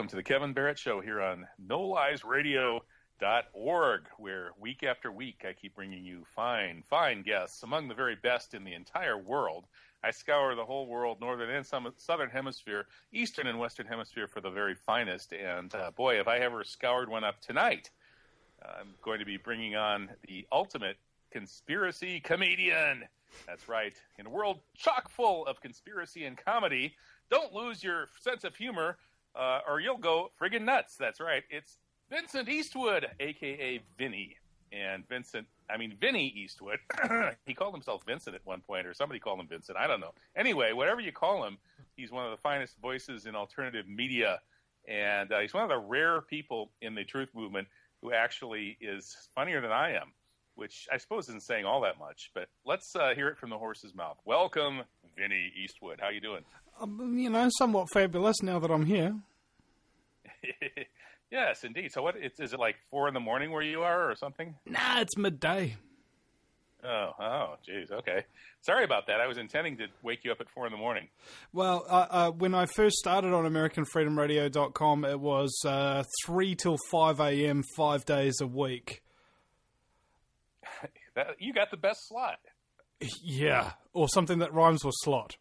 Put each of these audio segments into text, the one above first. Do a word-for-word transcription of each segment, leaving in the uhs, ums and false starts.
welcome to the Kevin Barrett Show here on no lies radio dot org, where week after week I keep bringing you fine, fine guests, among the very best in the entire world. I scour the whole world, northern and southern hemisphere, eastern and western hemisphere for the very finest, and uh, boy, have I ever scoured one up tonight. Uh, I'm going to be bringing on the ultimate conspiracy comedian. That's right. In a world chock full of conspiracy and comedy, don't lose your sense of humor, uh, or you'll go friggin' nuts. That's right. It's Vincent Eastwood, a k a. Vinny. And Vincent, I mean, Vinny Eastwood, he called himself Vincent at one point, or somebody called him Vincent. I don't know. Anyway, whatever you call him, he's one of the finest voices in alternative media. And uh, he's one of the rare people in the truth movement who actually is funnier than I am, which I suppose isn't saying all that much. But let's uh, hear it from the horse's mouth. Welcome, Vinny Eastwood. How you doing? Um, you know, somewhat fabulous now that I'm here. Yes, indeed. So what, it's, is it like four in the morning where you are or something? Nah, it's midday. Oh, oh, geez, okay. Sorry about that. I was intending to wake you up at four in the morning. Well, uh, uh, when I first started on American Freedom Radio dot com, it was uh, three till five a.m., five days a week. That, you got the best slot. Yeah, or something that rhymes with slot.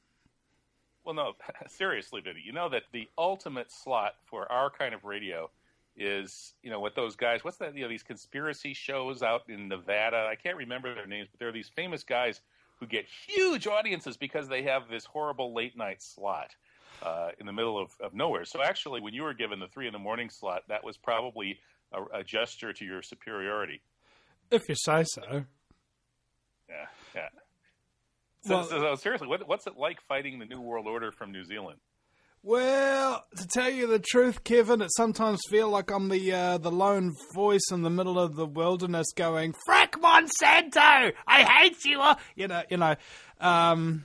Well, no, seriously, Vinny, you know that the ultimate slot for our kind of radio is, you know, what those guys, what's that, you know, these conspiracy shows out in Nevada, I can't remember their names, but there are these famous guys who get huge audiences because they have this horrible late night slot uh, in the middle of, of nowhere. So actually, when you were given the three in the morning slot, that was probably a, a gesture to your superiority. If you say so. Yeah, yeah. So, Well, so, so seriously, what, what's it like fighting the New World Order from New Zealand? Well, to tell you the truth, Kevin, it sometimes feels like I'm the uh, the lone voice in the middle of the wilderness going, "Frack Monsanto! I hate you!" You know, you know. Um,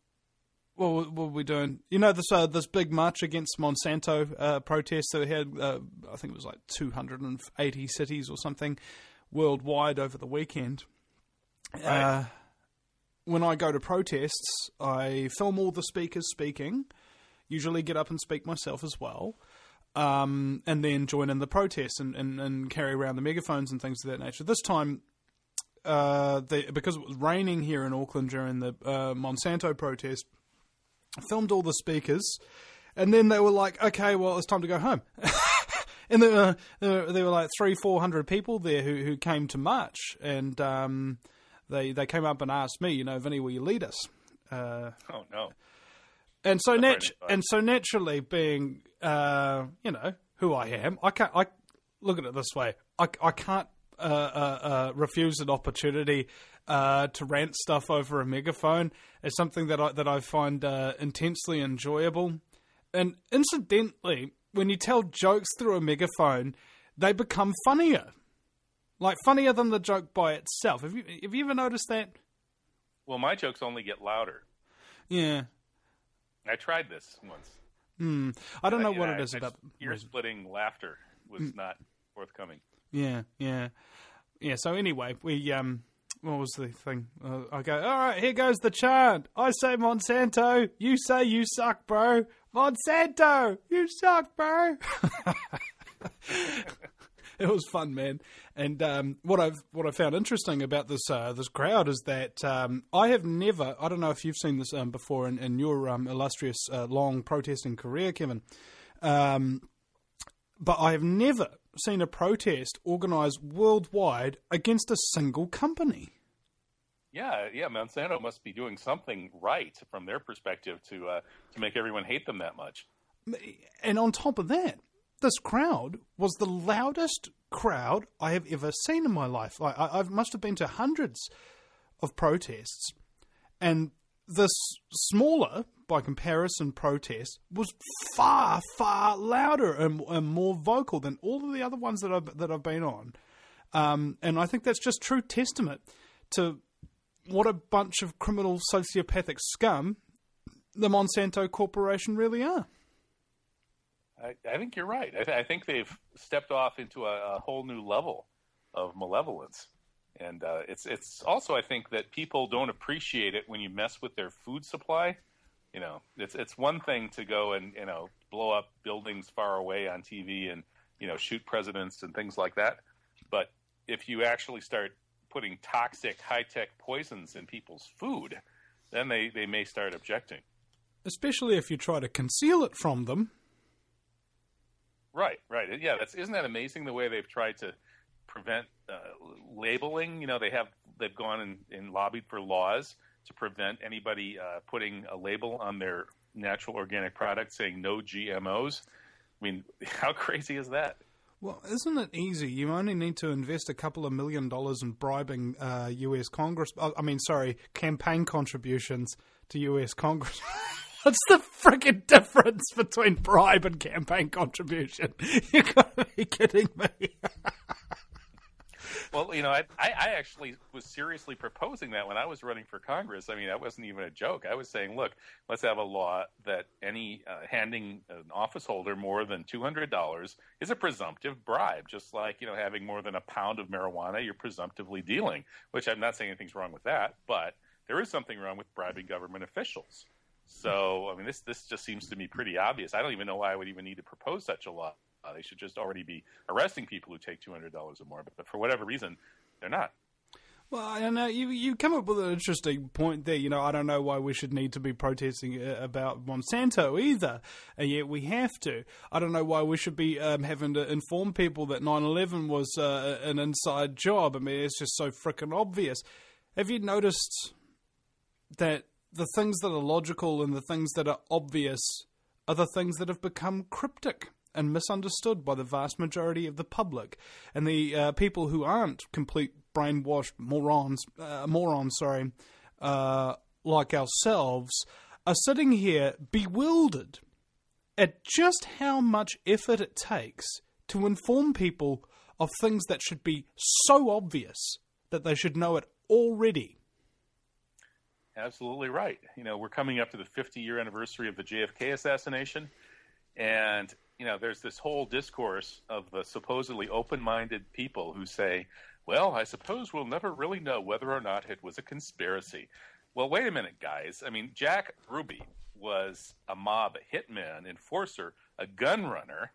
what, what were we doing? You know, this uh, this big march against Monsanto uh, protest that we had. Uh, I think it was like two hundred eighty cities or something worldwide over the weekend. Right. Uh, when I go to protests, I film all the speakers speaking, usually get up and speak myself as well, um, and then join in the protests and, and, and carry around the megaphones and things of that nature. This time, uh, they, because it was raining here in Auckland during the uh, Monsanto protest, I filmed all the speakers, and then they were like, okay, well, it's time to go home. And there were, there were, there were like three, four hundred people there who, who came to march, and um, they they came up and asked me, you know, Vinny, will you lead us? Uh, oh no! And so nat- and so naturally, being uh, you know who I am, I can't. I look at it this way: I I can't uh, uh, uh, refuse an opportunity uh, to rant stuff over a megaphone. It's something that I that I find uh, intensely enjoyable, and incidentally, when you tell jokes through a megaphone, they become funnier. Like, funnier than the joke by itself. Have you have you ever noticed that? Well, my jokes only get louder. Yeah. I tried this once. Hmm. I don't know I, what I, it is I, about... ear-splitting laughter was mm. not forthcoming. Yeah, yeah. Yeah, so anyway, we... um. What was the thing? Uh, I go, all right, here goes the chant. I say Monsanto, you say you suck, bro. Monsanto, you suck, bro. It was fun, man. And um, what I've what I found interesting about this uh, this crowd is that um, I have never, I don't know if you've seen this um, before in, in your um, illustrious uh, long protesting career, Kevin, um, but I have never seen a protest organised worldwide against a single company. Yeah, yeah, Monsanto must be doing something right from their perspective to uh, to make everyone hate them that much. And on top of that, this crowd was the loudest crowd I have ever seen in my life. I, I, I must have been to hundreds of protests, and this smaller, by comparison, protest was far, far louder and, and more vocal than all of the other ones that I've, that I've been on. Um, and I think that's just true testament to what a bunch of criminal sociopathic scum the Monsanto Corporation really are. I, I think you're right. I, th- I think they've stepped off into a, a whole new level of malevolence. And uh, it's it's also, I think, that people don't appreciate it when you mess with their food supply. You know, it's it's one thing to go and, you know, blow up buildings far away on T V and, you know, shoot presidents and things like that. But if you actually start putting toxic, high-tech poisons in people's food, then they, they may start objecting. Especially if you try to conceal it from them. Right, right. Yeah, that's isn't that amazing the way they've tried to prevent uh, labeling? You know, they have they've gone and, and lobbied for laws to prevent anybody uh, putting a label on their natural organic product saying no G M Os. I mean, how crazy is that? Well, isn't it easy? You only need to invest a couple of million dollars in bribing uh, U S Congress. I mean, sorry, campaign contributions to U S Congress. What's the friggin' difference between bribe and campaign contribution? You gotta be kidding me. Well, you know, I, I actually was seriously proposing that when I was running for Congress. I mean, that wasn't even a joke. I was saying, look, let's have a law that any uh, handing an office holder more than two hundred dollars is a presumptive bribe, just like, you know, having more than a pound of marijuana, you're presumptively dealing, which I'm not saying anything's wrong with that, but there is something wrong with bribing government officials. So, I mean, this this just seems to me pretty obvious. I don't even know why I would even need to propose such a law. Uh, they should just already be arresting people who take two hundred dollars or more. But, but for whatever reason, they're not. Well, I don't know. You you come up with an interesting point there. You know, I don't know why we should need to be protesting about Monsanto either, and yet we have to. I don't know why we should be um, having to inform people that nine eleven was uh, an inside job. I mean, it's just so frickin' obvious. Have you noticed that the things that are logical and the things that are obvious are the things that have become cryptic and misunderstood by the vast majority of the public, and the uh, people who aren't complete brainwashed morons, uh, morons, sorry, uh, like ourselves, are sitting here bewildered at just how much effort it takes to inform people of things that should be so obvious that they should know it already. Absolutely right. You know, we're coming up to the fifty-year anniversary of the J F K assassination, and, you know, there's this whole discourse of the supposedly open-minded people who say, well, I suppose we'll never really know whether or not it was a conspiracy. Well, wait a minute, guys. I mean, Jack Ruby was a mob hitman, enforcer, a gun runner.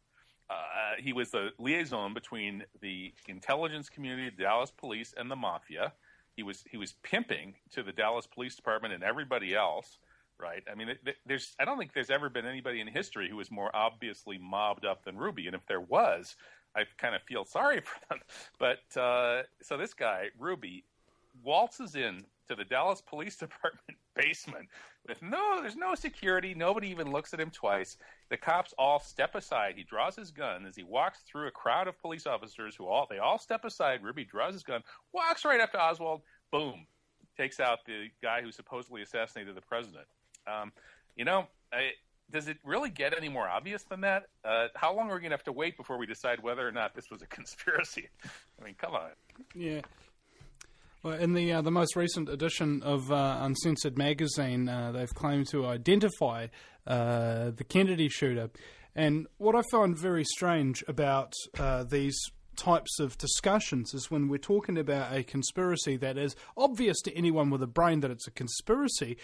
Uh, he was the liaison between the intelligence community, the Dallas police, and the mafia. He was he was pimping to the Dallas Police Department and everybody else, right? I mean, it, there's I don't think there's ever been anybody in history who was more obviously mobbed up than Ruby. And if there was, I kind of feel sorry for them. But uh, so this guy, Ruby, waltzes in to the Dallas Police Department basement with no, there's no security. Nobody even looks at him twice. The cops all step aside. He draws his gun as he walks through a crowd of police officers who all, they all step aside. Ruby draws his gun, walks right up to Oswald, boom, takes out the guy who supposedly assassinated the president. Um, you know, I, does it really get any more obvious than that? Uh, how long are we going to have to wait before we decide whether or not this was a conspiracy? I mean, come on. Yeah. Well, in the uh, the most recent edition of uh, Uncensored magazine, uh, they've claimed to identify uh, the Kennedy shooter. And what I find very strange about uh, these types of discussions is when we're talking about a conspiracy that is obvious to anyone with a brain that it's a conspiracy,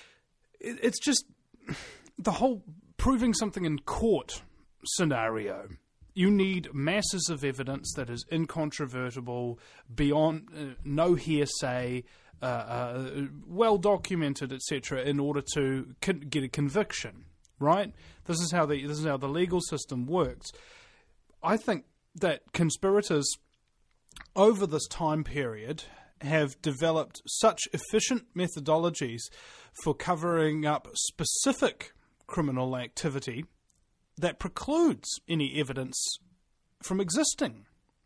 it, it's just the whole proving something in court scenario. You need masses of evidence that is incontrovertible, beyond uh, no hearsay, uh, uh, well documented, et cetera, in order to con- get a conviction. Right? This is how the this is how the legal system works. I think that conspirators over this time period have developed such efficient methodologies for covering up specific criminal activity that precludes any evidence from existing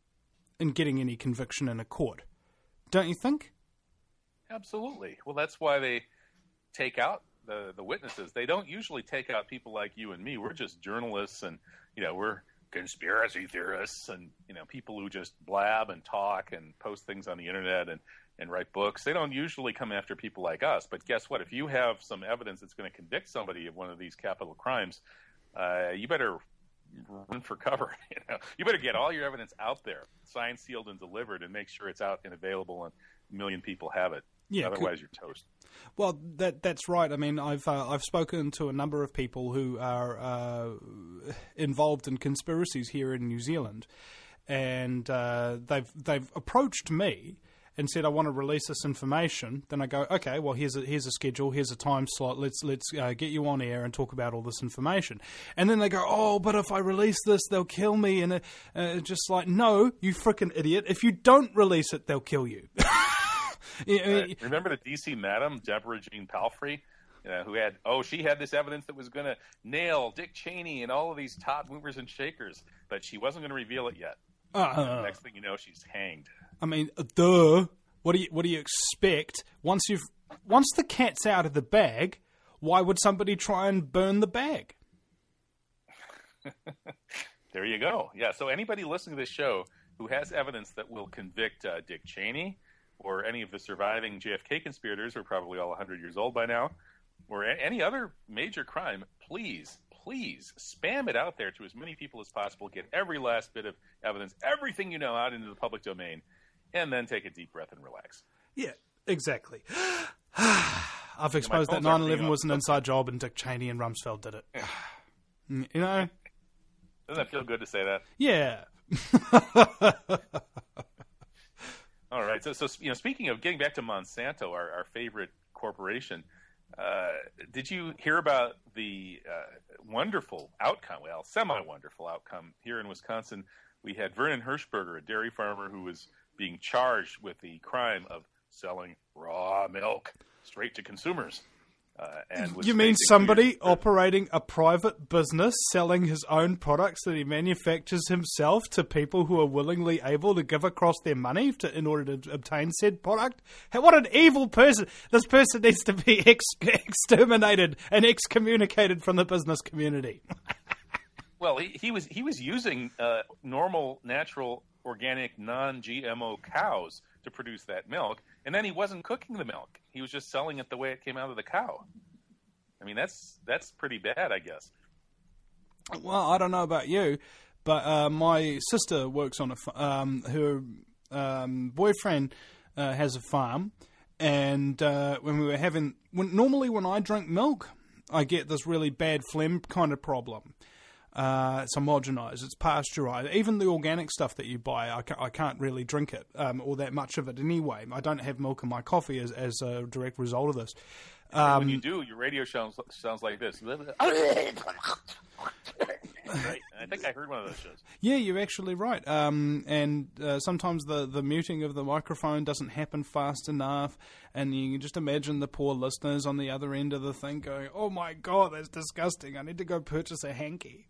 in getting any conviction in a court. Don't you think? Absolutely. Well, that's why they take out the, the witnesses. They don't usually take out people like you and me. We're just journalists and, you know, we're conspiracy theorists and, you know, people who just blab and talk and post things on the internet and, and write books. They don't usually come after people like us. But guess what? If you have some evidence that's going to convict somebody of one of these capital crimes, Uh, you better run for cover. You know, you better get all your evidence out there, signed, sealed, and delivered, and make sure it's out and available, and a million people have it. Yeah, otherwise you're toast. Well, that that's right. I mean, I've uh, I've spoken to a number of people who are uh, involved in conspiracies here in New Zealand, and uh, they've they've approached me and said, I want to release this information. Then I go, okay, well, here's a here's a schedule, here's a time slot. Let's let's uh, get you on air and talk about all this information. And then they go, oh, but if I release this, they'll kill me. And uh, just like, no, you frickin' idiot. If you don't release it, they'll kill you. Uh, remember the D C madam, Deborah Jean Palfrey, uh, who had, oh, she had this evidence that was going to nail Dick Cheney and all of these top movers and shakers, but she wasn't going to reveal it yet. Uh, Next thing you know, she's hanged. I mean, duh. What do you what do you expect? Once you've once the cat's out of the bag, why would somebody try and burn the bag? There you go. Yeah. So anybody listening to this show who has evidence that will convict uh, Dick Cheney, or any of the surviving J F K conspirators, who are probably all one hundred years old by now, or a- any other major crime, please, please spam it out there to as many people as possible. Get every last bit of evidence, everything you know, out into the public domain, and then take a deep breath and relax. Yeah, exactly. I've exposed yeah, that nine eleven was an inside job and Dick Cheney and Rumsfeld did it. You know? Doesn't that feel good to say that? Yeah. All right. So, so you know, speaking of getting back to Monsanto, our, our favorite corporation, uh, did you hear about the uh, wonderful outcome? Well, semi-wonderful outcome here in Wisconsin. We had Vernon Hershberger, a dairy farmer who was being charged with the crime of selling raw milk straight to consumers. Uh, and was you mean somebody operating a private business selling his own products that he manufactures himself to people who are willingly able to give across their money to, in order to obtain said product? Hey, what an evil person. This person needs to be ex- exterminated and excommunicated from the business community. Well, he, he was he was using uh, normal, natural, organic, non-G M O cows to produce that milk, and then he wasn't cooking the milk. He was just selling it the way it came out of the cow. I mean, that's that's pretty bad, I guess. Well, I don't know about you, but uh, my sister works on a f- um, her um, boyfriend uh, has a farm, and uh, when we were having when, normally when I drink milk, I get this really bad phlegm kind of problem. Uh, it's homogenized, it's pasteurized. Even the organic stuff that you buy, I, ca- I can't really drink it, um, or that much of it anyway. I don't have milk in my coffee as, as a direct result of this. Um, when you do, your radio sounds sounds like this. Right. I think I heard one of those shows. Yeah, you're actually right. Um, and uh, sometimes the, the muting of the microphone doesn't happen fast enough, and you can just imagine the poor listeners on the other end of the thing going, oh my God, that's disgusting. I need to go purchase a hanky.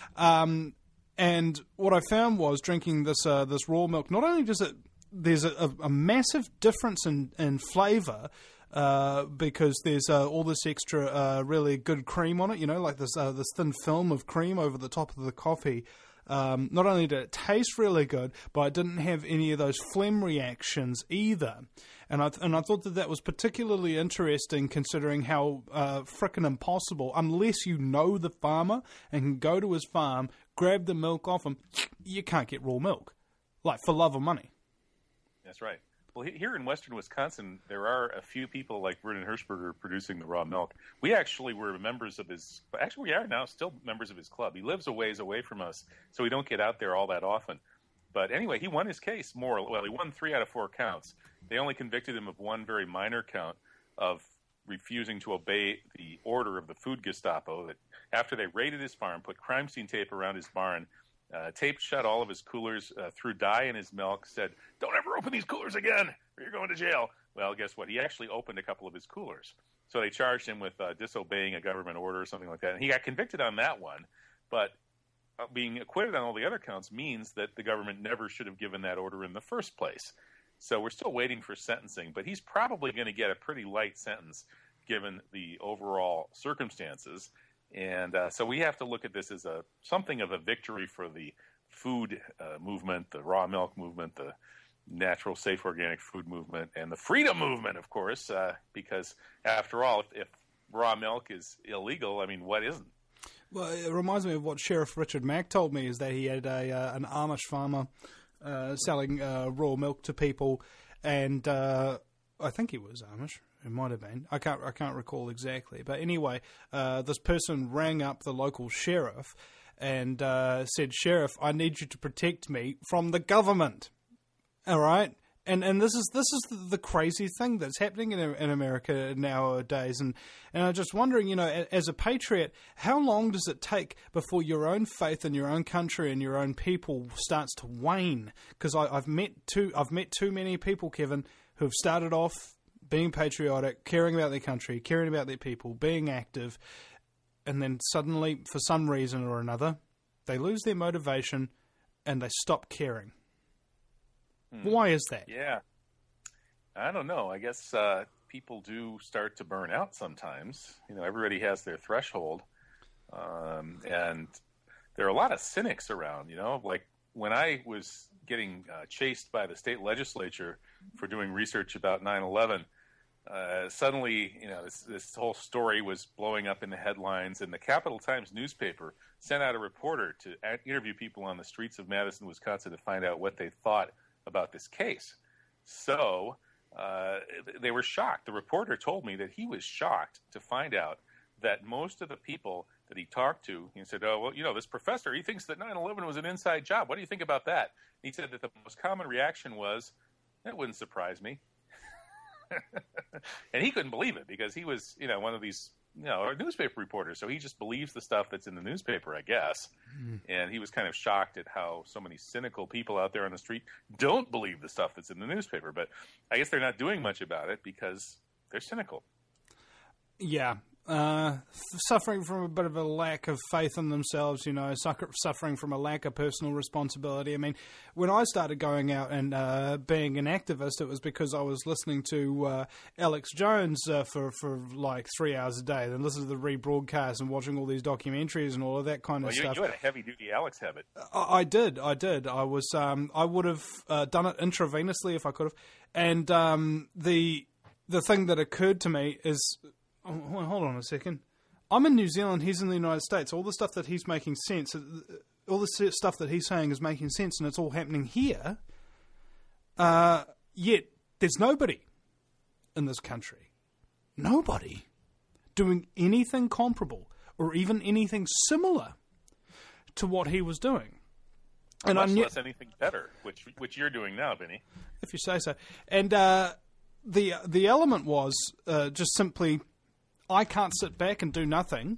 Um, and what I found was drinking this uh, this raw milk, not only does it, there's a, a massive difference in, in flavour, Uh, because there's uh, all this extra uh, really good cream on it, you know, like this uh, this thin film of cream over the top of the coffee. Um, not only did it taste really good, but it didn't have any of those phlegm reactions either. And I th- and I thought that that was particularly interesting, considering how uh, frickin' impossible, unless you know the farmer and can go to his farm, grab the milk off him, you can't get raw milk, like for love or money. That's right. Well, here in western Wisconsin, there are a few people like Vernon Hershberger producing the raw milk. We actually were members of his – actually, we are now still members of his club. He lives a ways away from us, so we don't get out there all that often. But anyway, he won his case more – well, he won three out of four counts. They only convicted him of one very minor count of refusing to obey the order of the food Gestapo that after they raided his farm, put crime scene tape around his barn, Uh, taped shut all of his coolers, uh, threw dye in his milk, said, don't ever open these coolers again or you're going to jail. Well, guess what? He actually opened a couple of his coolers. So they charged him with uh, disobeying a government order or something like that. And he got convicted on that one. But uh, being acquitted on all the other counts means that the government never should have given that order in the first place. So we're still waiting for sentencing. But he's probably going to get a pretty light sentence given the overall circumstances. And uh, so we have to look at this as a something of a victory for the food uh, movement, the raw milk movement, the natural, safe, organic food movement, and the freedom movement, of course, uh, because after all, if, if raw milk is illegal, I mean, what isn't? Well, it reminds me of what Sheriff Richard Mack told me, is that he had a uh, an Amish farmer uh, selling uh, raw milk to people, and uh, I think he was Amish. It might have been. I can't. I can't recall exactly. But anyway, uh, this person rang up the local sheriff and uh, said, "Sheriff, I need you to protect me from the government." All right, and and this is this is the, the crazy thing that's happening in in America nowadays. And and I'm just wondering, you know, as a patriot, how long does it take before your own faith in your own country and your own people starts to wane? Because I've met too I've met too many people, Kevin, who have started off being patriotic, caring about their country, caring about their people, being active, and then suddenly, for some reason or another, they lose their motivation and they stop caring. Hmm. Why is that? Yeah. I don't know. I guess uh, people do start to burn out sometimes. You know, everybody has their threshold. Um, and there are a lot of cynics around, you know, like when I was getting uh, chased by the state legislature for doing research about nine eleven, Uh, suddenly, you know, this, this whole story was blowing up in the headlines, and the Capital Times newspaper sent out a reporter to a- interview people on the streets of Madison, Wisconsin, to find out what they thought about this case. So uh, they were shocked. The reporter told me that he was shocked to find out that most of the people that he talked to, he said, "Oh, well, you know, this professor, he thinks that nine eleven was an inside job. What do you think about that?" He said that the most common reaction was, "That wouldn't surprise me." And he couldn't believe it because he was, you know, one of these, you know, a newspaper reporters. So he just believes the stuff that's in the newspaper, I guess. Mm. And he was kind of shocked at how so many cynical people out there on the street don't believe the stuff that's in the newspaper. But I guess they're not doing much about it because they're cynical. Yeah. Uh, suffering from a bit of a lack of faith in themselves, you know, suffering from a lack of personal responsibility. I mean, when I started going out and uh, being an activist, it was because I was listening to uh, Alex Jones uh, for, for like three hours a day, then listening to the rebroadcast and watching all these documentaries and all of that kind well, of you, stuff. You had a heavy-duty Alex habit. I, I did, I did. I was, um, I would have uh, done it intravenously if I could have. And um, the the thing that occurred to me is... Oh, hold on a second. I'm in New Zealand, he's in the United States. All the stuff that he's making sense, all the stuff that he's saying is making sense, and it's all happening here. Uh, yet, there's nobody in this country, nobody, doing anything comparable or even anything similar to what he was doing. And much knew- less anything better, which which you're doing now, Vinny. If you say so. And uh, the the element was uh, just simply... I can't sit back and do nothing.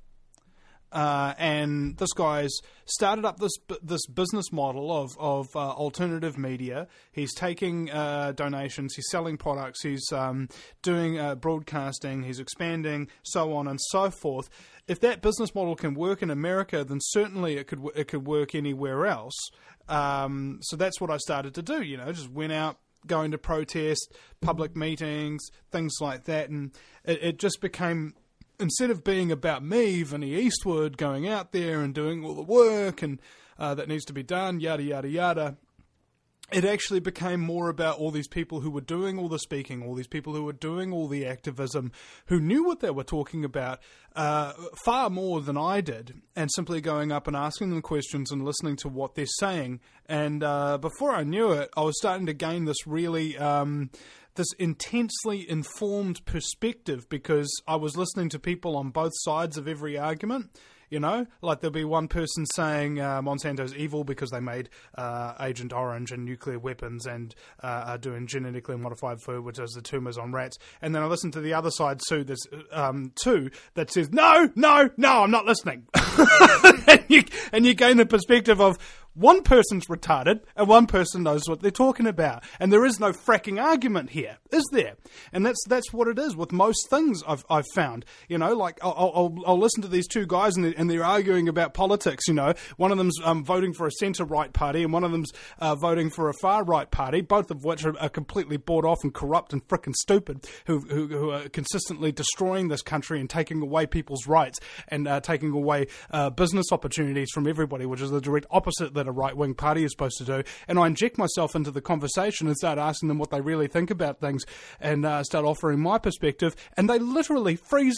Uh, and this guy's started up this this business model of of uh, alternative media. He's taking uh, donations. He's selling products. He's um, doing uh, broadcasting. He's expanding, so on and so forth. If that business model can work in America, then certainly it could it could work anywhere else. Um, so that's what I started to do. You know, just went out, going to protest, public meetings, things like that. And it, it just became, instead of being about me, Vinny Eastwood, going out there and doing all the work and uh, that needs to be done, yada, yada, yada, it actually became more about all these people who were doing all the speaking, all these people who were doing all the activism, who knew what they were talking about uh, far more than I did, and simply going up and asking them questions and listening to what they're saying. And uh, before I knew it, I was starting to gain this really... Um, this intensely informed perspective because I was listening to people on both sides of every argument. You know, like there'll be one person saying uh, Monsanto's evil because they made uh, Agent Orange and nuclear weapons and uh, are doing genetically modified food, which does the tumours on rats. And then I listen to the other side too, there's, um, too that says, no, no, no, I'm not listening. and, you, and you gain the perspective of one person's retarded and one person knows what they're talking about. And there is no fracking argument here, is there? And that's that's what it is with most things I've I've found. You know, like I'll I'll, I'll listen to these two guys and they're, and they're arguing about politics. You know, one of them's um, voting for a centre-right party and one of them's uh, voting for a far-right party, both of which are, are completely bought off and corrupt and frickin' stupid, who, who who are consistently destroying this country and taking away people's rights and uh, taking away uh, business opportunities from everybody, which is the direct opposite that a right-wing party is supposed to do. And I inject myself into the conversation and start asking them what they really think about things and uh, start offering my perspective, and they literally freeze up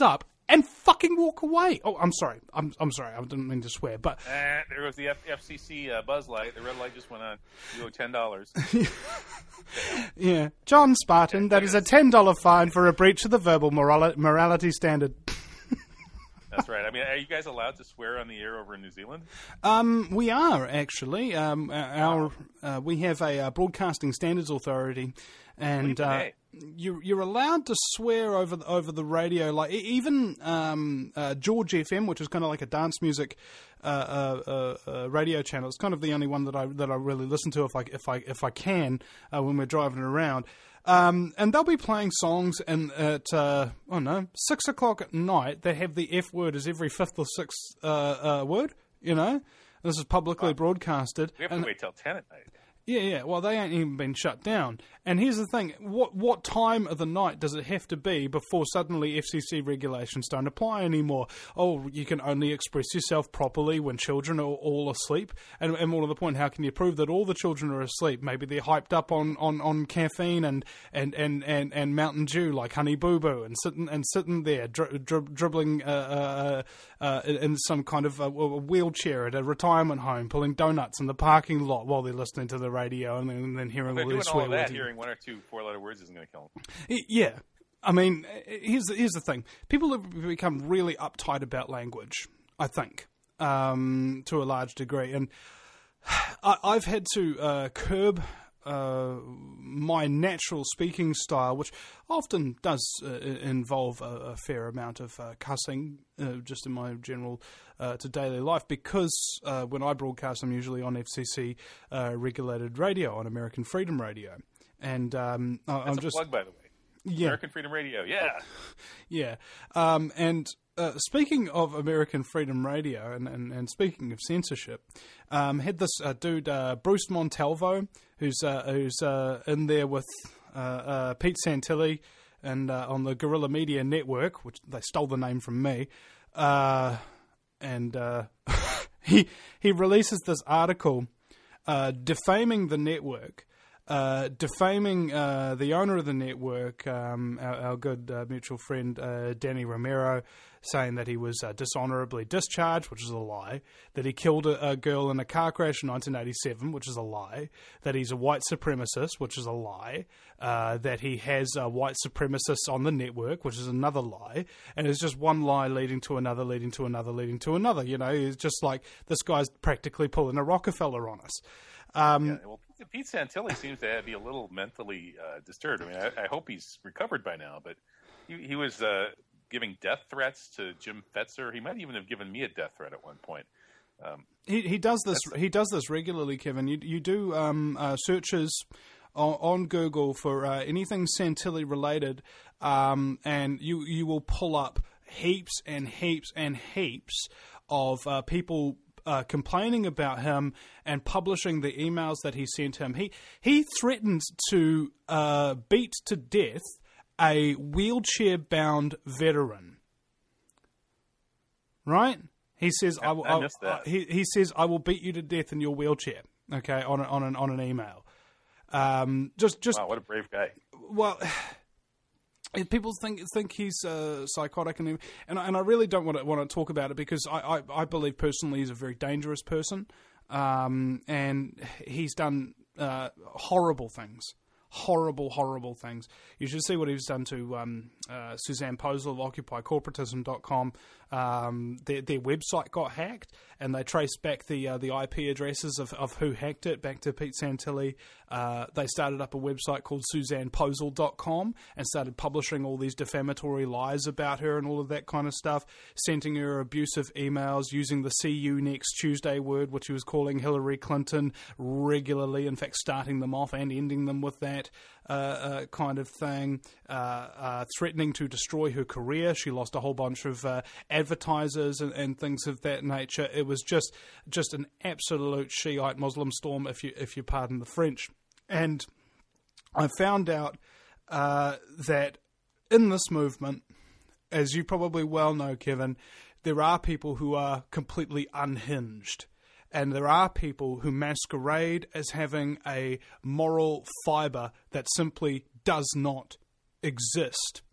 and fucking walk away. Oh, I'm sorry. I'm I'm sorry. I didn't mean to swear, but uh, there goes the F- FCC uh, buzz light. The red light just went on. You owe ten dollars. Yeah, John Spartan. That is a ten dollar fine for a breach of the verbal morali- morality standard. That's right. I mean, are you guys allowed to swear on the air over in New Zealand? Um, we are actually. Um, our uh, we have a uh, broadcasting standards authority, and uh, you, you're allowed to swear over the, over the radio. Like even um, uh, George F M, which is kind of like a dance music uh, uh, uh, uh, radio channel. It's kind of the only one that I that I really listen to if I if I if I can uh, when we're driving around. Um, and they'll be playing songs and at, uh, oh no, six o'clock at night, they have the F word as every fifth or sixth uh, uh, word, you know? This is publicly wow. broadcasted. We have to and, wait till ten at night. Yeah, yeah, well, they ain't even been shut down. And here's the thing, what what time of the night does it have to be before suddenly F C C regulations don't apply anymore? Oh, you can only express yourself properly when children are all asleep. And, and more to the point, how can you prove that all the children are asleep? Maybe they're hyped up on, on, on caffeine and, and, and, and, and Mountain Dew like Honey Boo Boo and sitting, and sitting there dri- dri- dribbling uh, uh, uh, in some kind of a, a wheelchair at a retirement home, pulling donuts in the parking lot while they're listening to the radio and then, and then hearing well, all these doing swear all that, words. Hearing one or two four-letter words isn't going to kill them. Yeah. I mean, here's the, here's the thing. People have become really uptight about language, I think, um, to a large degree. And I, I've had to uh, curb uh, my natural speaking style, which often does uh, involve a, a fair amount of uh, cussing, uh, just in my general uh, to daily life, because uh, when I broadcast, I'm usually on F C C uh, regulated radio, on American Freedom Radio. And um, That's I'm a just plug, by the way. Yeah. American Freedom Radio, yeah. Yeah. Um, and uh, speaking of American Freedom Radio and, and, and speaking of censorship, um, had this uh, dude, uh, Bruce Montalvo, who's uh, who's uh, in there with uh, uh, Pete Santilli and uh, on the Guerrilla Media Network, which they stole the name from me, uh, and uh, he, he releases this article uh, defaming the network. Uh, defaming uh, the owner of the network, um, our, our good uh, mutual friend uh, Danny Romero, saying that he was uh, dishonorably discharged, which is a lie, that he killed a, a girl in a car crash in nineteen eighty-seven, which is a lie, that he's a white supremacist, which is a lie, uh, that he has uh, white supremacists on the network, which is another lie, and it's just one lie leading to another, leading to another, leading to another. You know, it's just like this guy's practically pulling a Rockefeller on us. Um, yeah, well, Pete Santilli seems to be a little mentally uh, disturbed. I mean, I, I hope he's recovered by now, but he, he was uh, giving death threats to Jim Fetzer. He might even have given me a death threat at one point. Um, he he does this he does this regularly, Kevin. You you do um, uh, searches on, on Google for uh, anything Santilli related, um, and you you will pull up heaps and heaps and heaps of uh, people Uh, complaining about him and publishing the emails that he sent him. He he threatened to uh, beat to death a wheelchair-bound veteran. Right? He says, "I, I, will." I missed that. I, he he says, "I will beat you to death in your wheelchair." Okay, on a, on an on an email. Um, just just wow, what a brave guy. Well. People think think he's uh, psychotic, and and I, and I really don't want to want to talk about it because I, I, I believe personally he's a very dangerous person, um, and he's done uh, horrible things, horrible horrible things. You should see what he's done to um, uh, Suzanne Posel of Occupy Corporatism dot com. Um, their their website got hacked, and they traced back the uh, the I P addresses of, of who hacked it back to Pete Santilli. Uh, they started up a website called Suzanne Posel dot com and started publishing all these defamatory lies about her and all of that kind of stuff, sending her abusive emails, using the See You Next Tuesday word, which he was calling Hillary Clinton regularly, in fact starting them off and ending them with that uh, uh, kind of thing, uh, uh, threatening to destroy her career. She lost a whole bunch of uh, advertisers and, and things of that nature. It was just just an absolute Shiite Muslim storm, if you if you pardon the French. And I found out uh, that in this movement, as you probably well know, Kevin, there are people who are completely unhinged. And there are people who masquerade as having a moral fibre that simply does not exist.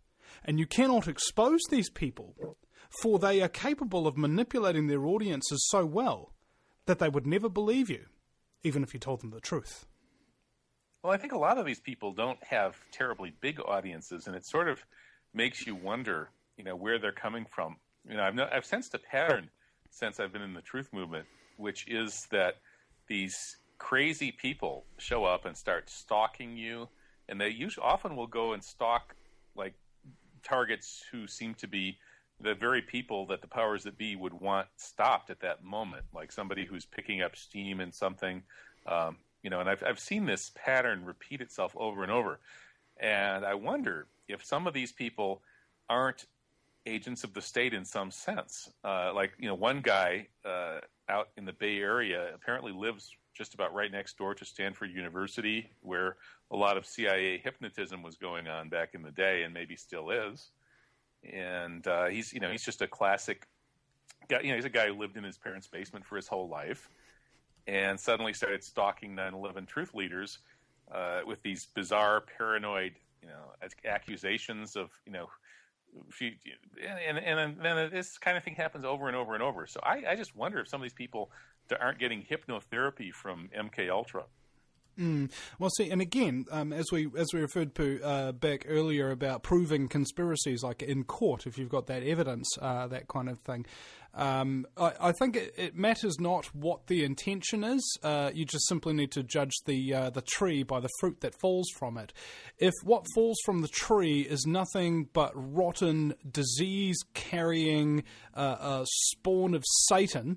And you cannot expose these people, for they are capable of manipulating their audiences so well that they would never believe you, even if you told them the truth. Well, I think a lot of these people don't have terribly big audiences, and it sort of makes you wonder, you know, where they're coming from. You know, I've, no, I've sensed a pattern since I've been in the truth movement, which is that these crazy people show up and start stalking you, and they usually often will go and stalk like targets who seem to be the very people that the powers that be would want stopped at that moment, like somebody who's picking up steam in something, um, you know. And I've I've seen this pattern repeat itself over and over, and I wonder if some of these people aren't agents of the state in some sense. Uh, like, you know, one guy uh, out in the Bay Area apparently lives just about right next door to Stanford University, where a lot of C I A hypnotism was going on back in the day, and maybe still is. And uh, he's, you know, he's just a classic guy. You know, he's a guy who lived in his parents' basement for his whole life, and suddenly started stalking nine eleven truth leaders uh, with these bizarre, paranoid, you know, accusations of, you know, She, and, and, and then this kind of thing happens over and over and over. So I, I just wonder if some of these people aren't getting hypnotherapy from M K Ultra. Mm. Well, see, and again, um, as we as we referred to uh, back earlier about proving conspiracies, like in court, if you've got that evidence, uh, that kind of thing, um, I, I think it, it matters not what the intention is. Uh, you just simply need to judge the uh, the tree by the fruit that falls from it. If what falls from the tree is nothing but rotten, disease-carrying uh, uh, spawn of Satan,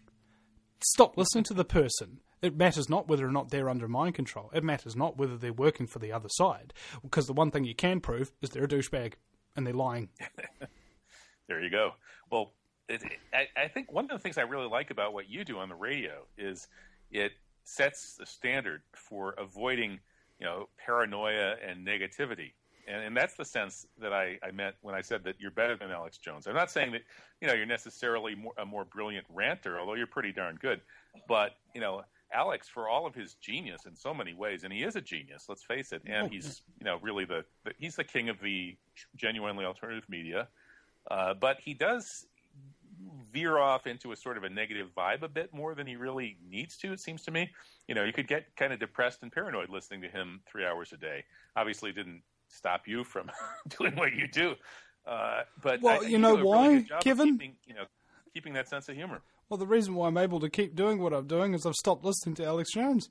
stop listening to the person. It matters not whether or not they're under mind control. It matters not whether they're working for the other side. Because the one thing you can prove is they're a douchebag and they're lying. There you go. Well, it, I, I think one of the things I really like about what you do on the radio is it sets the standard for avoiding, you know, paranoia and negativity. And, and that's the sense that I, I meant when I said that you're better than Alex Jones. I'm not saying that, you know, you're necessarily more, a more brilliant ranter, although you're pretty darn good. But, you know, Alex, for all of his genius in so many ways, and he is a genius, let's face it, and he's, you know, really the, the he's the king of the genuinely alternative media, uh, but he does veer off into a sort of a negative vibe a bit more than he really needs to, it seems to me. You know, you could get kind of depressed and paranoid listening to him three hours a day. Obviously, it didn't stop you from doing what you do, uh, but well, I, you know you do a why, really good job Kevin? of keeping, you know, keeping that sense of humor. Well, the reason why I'm able to keep doing what I'm doing is I've stopped listening to Alex Jones.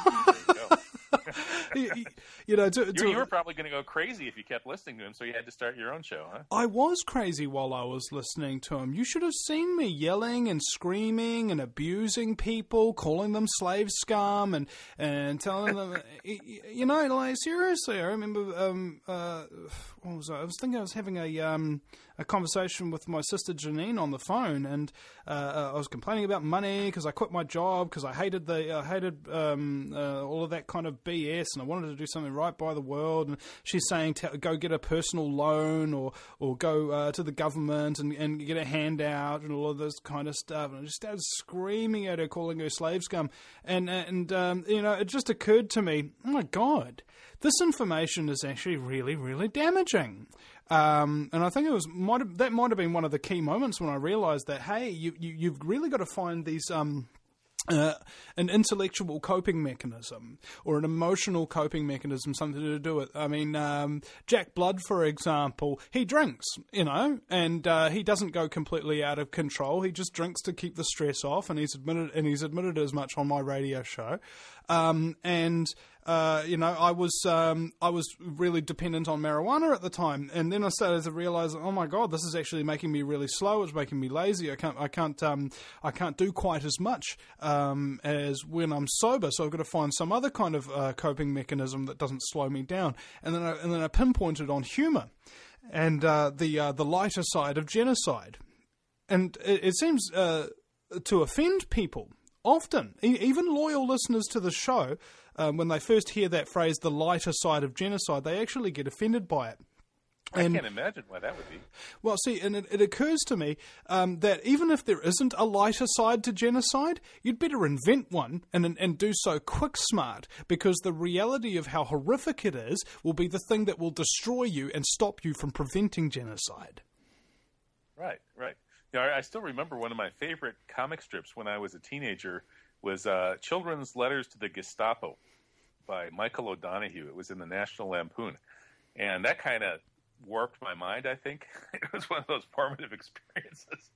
you, you know, to, to, you, you were probably going to go crazy if you kept listening to him, so you had to start your own show, huh? I was crazy while I was listening to him. You should have seen me yelling and screaming and abusing people, calling them slave scum, and and telling them, you know, like seriously. I remember, um, uh, what was I? I was thinking I was having a um. a conversation with my sister Janine on the phone, and uh, I was complaining about money because I quit my job because I hated the I hated um, uh, all of that kind of B S, and I wanted to do something right by the world. And she's saying, t- go get a personal loan or or go uh, to the government and, and get a handout and all of this kind of stuff. And I just started screaming at her, calling her slave scum. And and um, you know, it just occurred to me, oh my God, this information is actually really, really damaging. Um, and I think it was might have, that might have been one of the key moments when I realised that, hey, you, you, you've really got to find these um, uh, an intellectual coping mechanism or an emotional coping mechanism, something to do with. I mean, um, Jack Blood, for example, he drinks, you know, and uh, he doesn't go completely out of control. He just drinks to keep the stress off, and he's admitted and he's admitted as much on my radio show. Um, and Uh, you know, I was um, I was really dependent on marijuana at the time, and then I started to realize, oh my God, this is actually making me really slow. It's making me lazy. I can't I can't um, I can't do quite as much um, as when I'm sober. So I've got to find some other kind of uh, coping mechanism that doesn't slow me down. And then I, and then I pinpointed on humor and uh, the uh, the lighter side of genocide, and it, it seems uh, to offend people often, e- even loyal listeners to the show. Um, when they first hear that phrase, the lighter side of genocide, they actually get offended by it. And, I can't imagine why that would be. Well, see, and it, it occurs to me um, that even if there isn't a lighter side to genocide, you'd better invent one and and do so quick smart, because the reality of how horrific it is will be the thing that will destroy you and stop you from preventing genocide. Right, right. You know, I, I still remember one of my favorite comic strips when I was a teenager was uh, Children's Letters to the Gestapo by Michael O'Donoghue. It was in the National Lampoon. And that kind of warped my mind, I think. It was one of those formative experiences.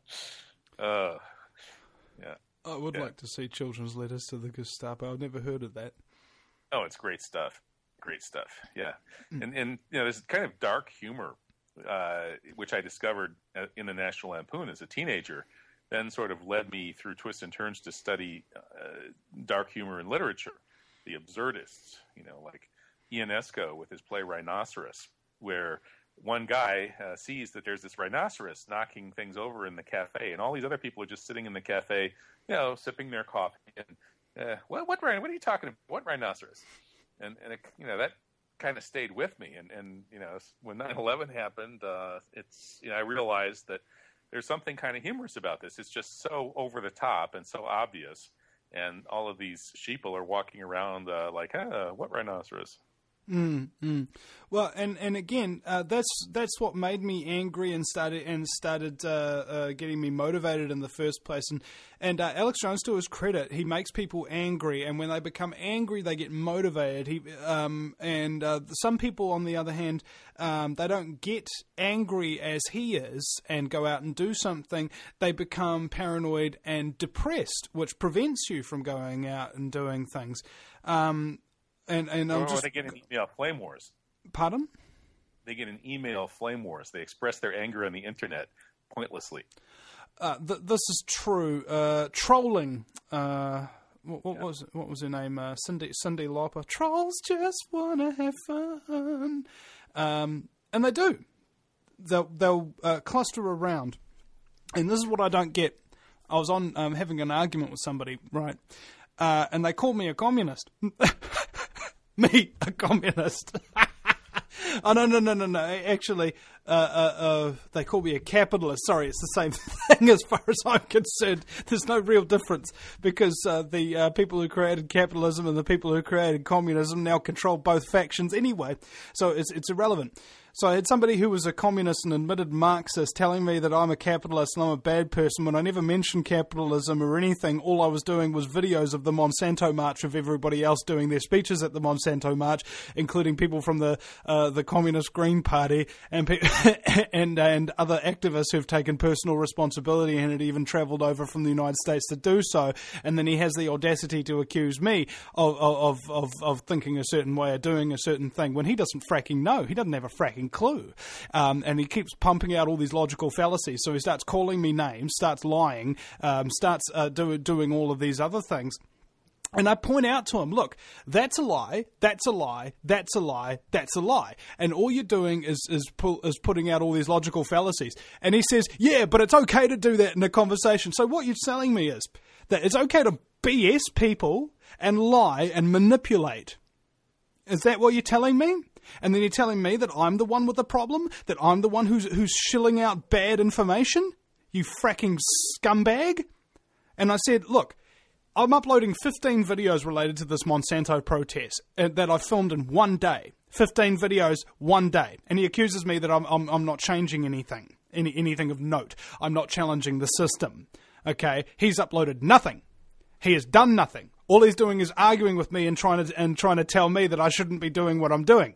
uh, yeah. I would yeah. like to see Children's Letters to the Gestapo. I've never heard of that. Oh, it's great stuff. Great stuff, yeah. Mm. And, and, you know, there's kind of dark humor, uh, which I discovered in the National Lampoon as a teenager, then sort of led me through twists and turns to study uh, dark humor in literature, the absurdists, you know, like Ionesco with his play Rhinoceros, where one guy uh, sees that there's this rhinoceros knocking things over in the cafe, and all these other people are just sitting in the cafe, you know, sipping their coffee. And uh, what, what, what are you talking about? What rhinoceros? And, and it, you know, that kind of stayed with me. And, and you know, when nine eleven happened, uh, it's, you know, I realized that there's something kind of humorous about this. It's just so over the top and so obvious. And all of these sheeple are walking around uh, like, ah, what rhinoceros? Mm, mm. Well, and, and again, uh, that's that's what made me angry and started and started uh, uh, getting me motivated in the first place. And and uh, Alex Jones, to his credit, he makes people angry, and when they become angry, they get motivated. He um, and uh, some people, on the other hand, um, they don't get angry as he is and go out and do something. They become paranoid and depressed, which prevents you from going out and doing things. Um, And and I'm or just they get an email flame wars. Pardon? They get an email flame wars. They express their anger on the internet pointlessly. Uh, th- this is true. Uh, trolling. Uh, what, what yeah. was what was her name? Uh, Cindy Cindy Lauper. Trolls just wanna have fun, um, and they do. They'll they'll uh, cluster around, and this is what I don't get. I was on um, having an argument with somebody, right? Uh, and they called me a communist. Me, a communist. Oh, no, no, no, no, no. Actually, uh, uh, uh, they call me a capitalist. Sorry, it's the same thing as far as I'm concerned. There's no real difference, because uh, the uh, people who created capitalism and the people who created communism now control both factions anyway. So it's, it's irrelevant. So I had somebody who was a communist and admitted Marxist telling me that I'm a capitalist and I'm a bad person when I never mentioned capitalism or anything. All I was doing was videos of the Monsanto March of everybody else doing their speeches at the Monsanto March, including people from the uh, the Communist Green Party and pe- and and other activists who've taken personal responsibility and had even travelled over from the United States to do so. And then he has the audacity to accuse me of of of, of thinking a certain way or doing a certain thing when he doesn't fracking know. He doesn't have a fracking clue. Um, and he keeps pumping out all these logical fallacies. So he starts calling me names, starts lying, um, starts uh, do, doing all of these other things. And I point out to him, look, that's a lie, that's a lie, that's a lie, that's a lie. And all you're doing is is, pull, is putting out all these logical fallacies. And he says, yeah, but it's okay to do that in a conversation. So what you're telling me is that it's okay to B S people and lie and manipulate. Is that what you're telling me? And then you're telling me that I'm the one with the problem? That I'm the one who's who's shilling out bad information? You fracking scumbag? And I said, look, I'm uploading fifteen videos related to this Monsanto protest that I filmed in one day. fifteen videos, one day. And he accuses me that I'm I'm, I'm not changing anything, any anything of note. I'm not challenging the system. Okay? He's uploaded nothing. He has done nothing. All he's doing is arguing with me and trying to and trying to tell me that I shouldn't be doing what I'm doing.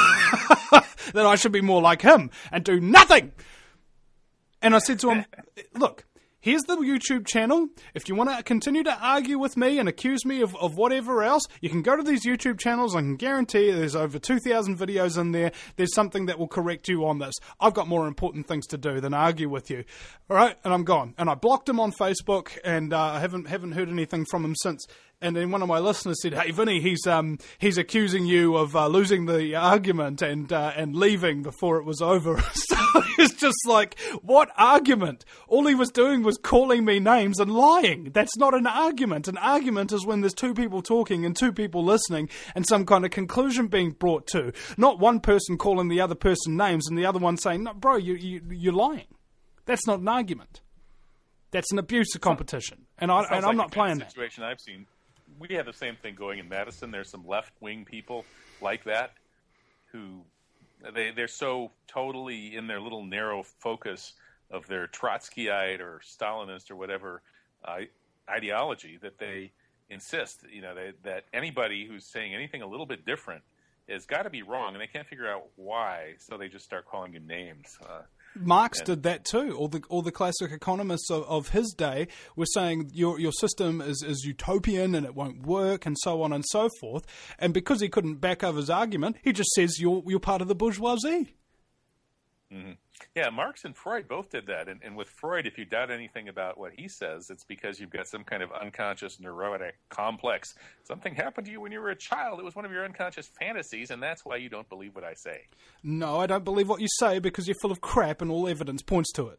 That I should be more like him and do nothing. And I said to him, look, here's the YouTube channel. If you want to continue to argue with me and accuse me of, of whatever else, you can go to these YouTube channels. I can guarantee you there's over two thousand videos in there. There's something that will correct you on this. I've got more important things to do than argue with you. All right? And I'm gone. And I blocked him on Facebook, and uh, I haven't haven't heard anything from him since. And then one of my listeners said, "Hey, Vinny, he's um he's accusing you of uh, losing the argument and uh, and leaving before it was over." So it's just like, what argument? All he was doing was calling me names and lying. That's not an argument. An argument is when there's two people talking and two people listening and some kind of conclusion being brought to. Not one person calling the other person names and the other one saying, "No, bro, you, you you're lying." That's not an argument. That's an abuse of competition, and I and I'm like not playing that. Situation I've seen. We have the same thing going in Madison. There's some left-wing people like that who they they're so totally in their little narrow focus of their Trotskyite or Stalinist or whatever uh, ideology that they insist, you know, they, that anybody who's saying anything a little bit different has got to be wrong, and they can't figure out why, so they just start calling you names. Uh, Marx and, did that too. All the all the classic economists of, of his day were saying your your system is, is utopian and it won't work and so on and so forth. And because he couldn't back up his argument, he just says you're you're part of the bourgeoisie. Mm-hmm. Yeah, Marx and Freud both did that. And, and with Freud, if you doubt anything about what he says, it's because you've got some kind of unconscious neurotic complex. Something happened to you when you were a child. It was one of your unconscious fantasies, and that's why you don't believe what I say. No, I don't believe what you say because you're full of crap and all evidence points to it.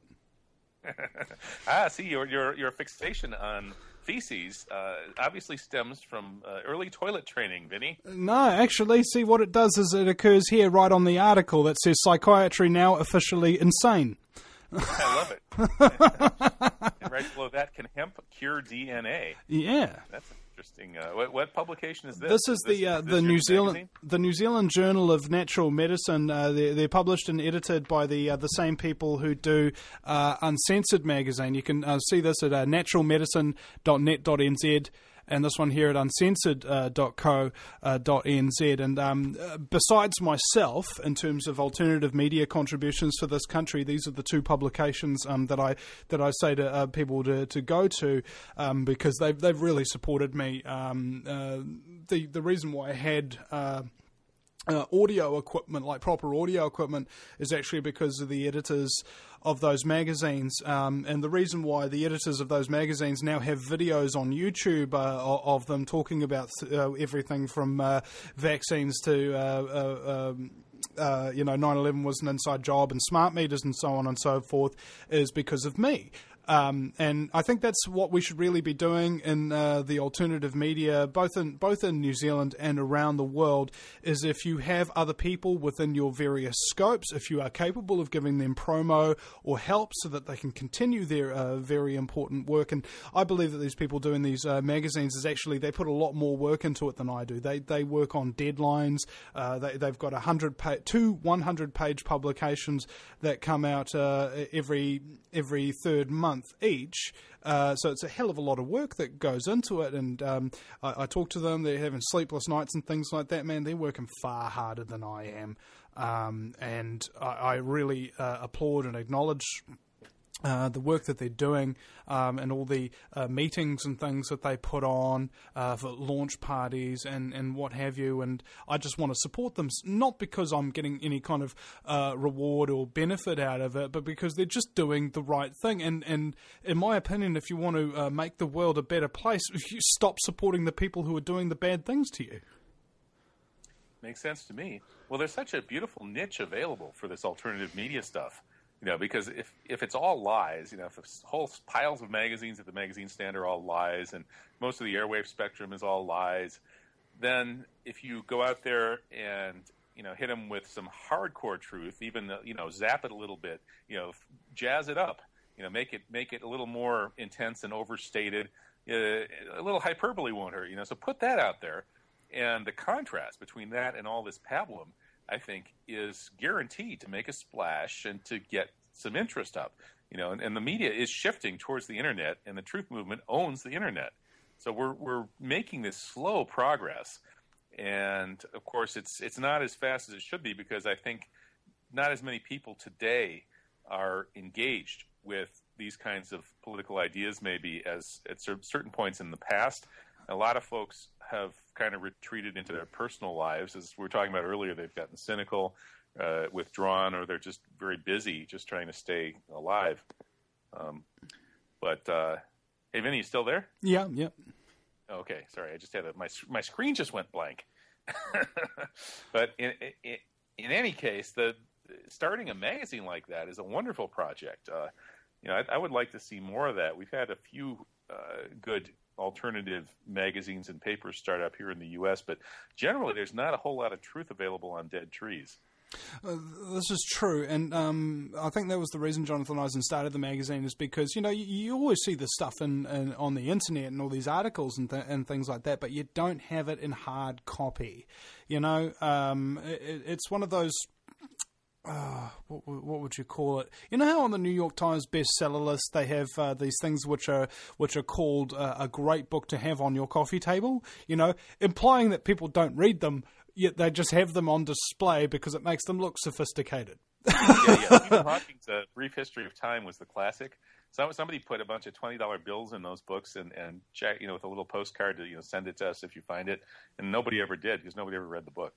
ah, see, your, your, your fixation on feces uh, obviously stems from uh, early toilet training, Vinny. No, actually, see, what it does is it occurs here right on the article that says psychiatry now officially insane. I love it. And right below that, can hemp cure D N A? Yeah. That's interesting. Uh, what, what publication is this? This is, is this, the uh, is the this New Zealand magazine? the New Zealand Journal of Natural Medicine. Uh, they're, they're published and edited by the uh, the same people who do uh, Uncensored magazine. You can uh, see this at uh, natural medicine dot net dot n z. And this one here at uncensored dot co dot n z. And um, besides myself, in terms of alternative media contributions for this country, these are the two publications um, that I that I say to uh, people to, to go to um, because they've they've really supported me. Um, uh, the the reason why I had Uh, Uh, audio equipment, like proper audio equipment, is actually because of the editors of those magazines. Um, and the reason why the editors of those magazines now have videos on YouTube uh, of them talking about uh, everything from uh, vaccines to uh, uh, um, Uh, you know, nine eleven was an inside job and smart meters and so on and so forth, is because of me. Um, and I think that's what we should really be doing in uh, the alternative media, both in both in New Zealand and around the world, is if you have other people within your various scopes, if you are capable of giving them promo or help so that they can continue their uh, very important work. And I believe that these people doing these uh, magazines is actually, they put a lot more work into it than I do. They they work on deadlines. Uh, they, they've got a hundred pa- two one hundred page publications that come out uh, every every third month each, uh, so it's a hell of a lot of work that goes into it. And um, I, I talk to them; they're having sleepless nights and things like that. Man, they're working far harder than I am, um, and I, I really uh, applaud and acknowledge Uh, the work that they're doing, um, and all the uh, meetings and things that they put on uh, for launch parties and, and what have you. And I just want to support them, not because I'm getting any kind of uh, reward or benefit out of it, but because they're just doing the right thing. And, and in my opinion, if you want to uh, make the world a better place, you stop supporting the people who are doing the bad things to you. Makes sense to me. Well, there's such a beautiful niche available for this alternative media stuff. You know, because if, if it's all lies, you know, if whole piles of magazines at the magazine stand are all lies and most of the airwave spectrum is all lies, then if you go out there and, you know, hit them with some hardcore truth, even, you know, zap it a little bit, you know, jazz it up, you know, make it make it a little more intense and overstated, uh, a little hyperbole won't hurt, you know, so put that out there. And the contrast between that and all this pablum, I think, is guaranteed to make a splash and to get some interest up, you know. And, and the media is shifting towards the internet, and the truth movement owns the internet. So we're we're making this slow progress, and of course, it's it's not as fast as it should be because I think not as many people today are engaged with these kinds of political ideas, maybe as at certain points in the past. A lot of folks have kind of retreated into their personal lives. As we were talking about earlier, they've gotten cynical, uh, withdrawn, or they're just very busy just trying to stay alive. Um, but, uh, hey, Vinny, you still there? Yeah, yeah. Okay, sorry, I just had a, my my screen just went blank. But in, in in any case, the starting a magazine like that is a wonderful project. Uh, you know, I, I would like to see more of that. We've had a few uh, good alternative magazines and papers start up here in the U S, but generally there's not a whole lot of truth available on dead trees. Uh, this is true, and um, I think that was the reason Jonathan Eisen started the magazine, is because, you know, you, you always see this stuff in, in, on the internet and all these articles and, th- and things like that, but you don't have it in hard copy. You know, um, it, it's one of those... Uh, what, what would you call it? You know how on the New York Times bestseller list they have uh, these things which are which are called uh, a great book to have on your coffee table? You know, implying that people don't read them, yet they just have them on display because it makes them look sophisticated. yeah, yeah. Stephen Hawking's uh, Brief History of Time was the classic. So somebody put a bunch of twenty dollar bills in those books and, and check, you know, with a little postcard to, you know, send it to us if you find it. And nobody ever did because nobody ever read the book.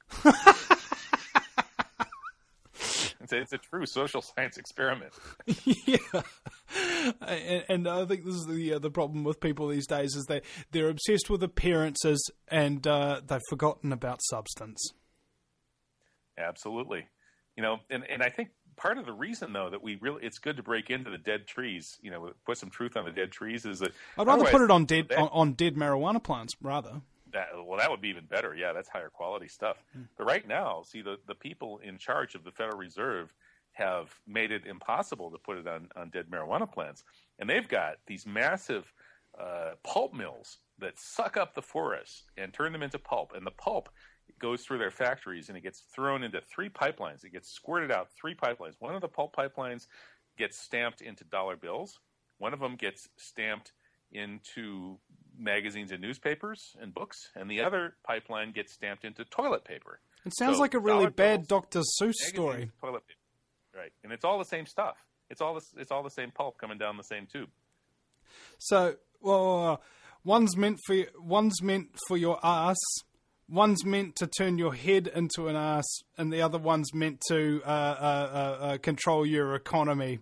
It's a, it's a true social science experiment. Yeah, and, and I think this is the uh, the problem with people these days, is they they're obsessed with appearances and uh, they've forgotten about substance. Absolutely, you know, and, and I think part of the reason though that we really it's good to break into the dead trees, you know, put some truth on the dead trees, is that I'd rather put it on dead on, on dead marijuana plants rather. That, well, that would be even better. Yeah, that's higher quality stuff. Mm. But right now, see, the, the people in charge of the Federal Reserve have made it impossible to put it on, on dead marijuana plants. And they've got these massive uh, pulp mills that suck up the forests and turn them into pulp. And the pulp goes through their factories and it gets thrown into three pipelines. It gets squirted out three pipelines. One of the pulp pipelines gets stamped into dollar bills. One of them gets stamped into magazines and newspapers and books, and the other pipeline gets stamped into toilet paper. It sounds so like a really bad Doctor Seuss story. Toilet paper, right? And it's all the same stuff. It's all the, it's all the same pulp coming down the same tube. So, well, one's meant for one's meant for your ass. One's meant to turn your head into an ass, and the other one's meant to uh, uh, uh, uh, control your economy.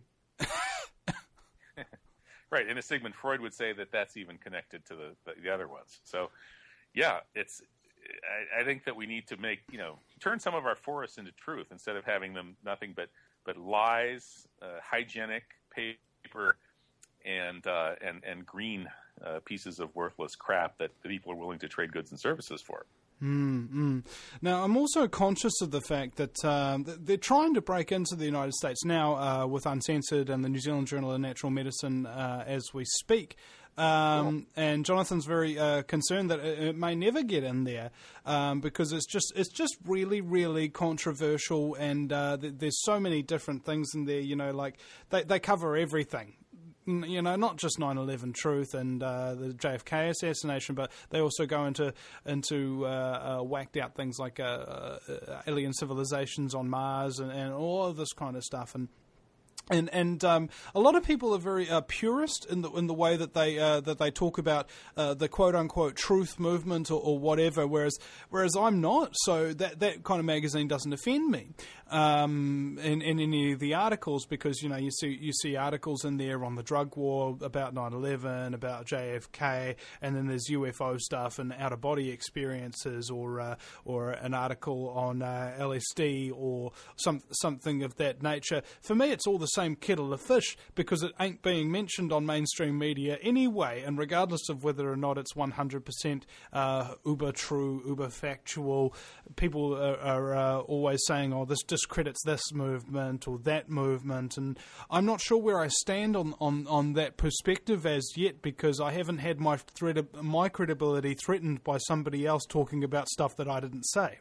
Right, and as Sigmund Freud would say, that that's even connected to the, the, the other ones. So, yeah, it's. I, I think that we need to make, you know, turn some of our forests into truth instead of having them nothing but but lies, uh, hygienic paper, and uh, and and green uh, pieces of worthless crap that the people are willing to trade goods and services for. Mm-hmm. Now, I'm also conscious of the fact that um, they're trying to break into the United States now uh, with Uncensored and the New Zealand Journal of Natural Medicine uh, as we speak. Um, cool. And Jonathan's very uh, concerned that it, it may never get in there um, because it's just it's just really, really controversial, and uh, th- there's so many different things in there. You know, like they they cover everything. You know, not just nine eleven truth and uh, the J F K assassination, but they also go into into uh, uh, whacked out things like uh, uh, alien civilizations on Mars and, and all of this kind of stuff. And And and um, a lot of people are very uh, purist in the in the way that they uh, that they talk about uh, the quote unquote truth movement or, or whatever. Whereas whereas I'm not. So that that kind of magazine doesn't offend me um, in in any of the articles, because you know you see you see articles in there on the drug war, about nine eleven, about J F K, and then there's U F O stuff and out of body experiences, or uh, or an article on uh, L S D or some something of that nature. For me, it's all the same kettle of fish, because it ain't being mentioned on mainstream media anyway, and regardless of whether or not it's one hundred percent uh, uber true, uber factual, people are, are uh, always saying, oh, this discredits this movement or that movement, and I'm not sure where I stand on, on, on that perspective as yet, because I haven't had my, thread, my credibility threatened by somebody else talking about stuff that I didn't say.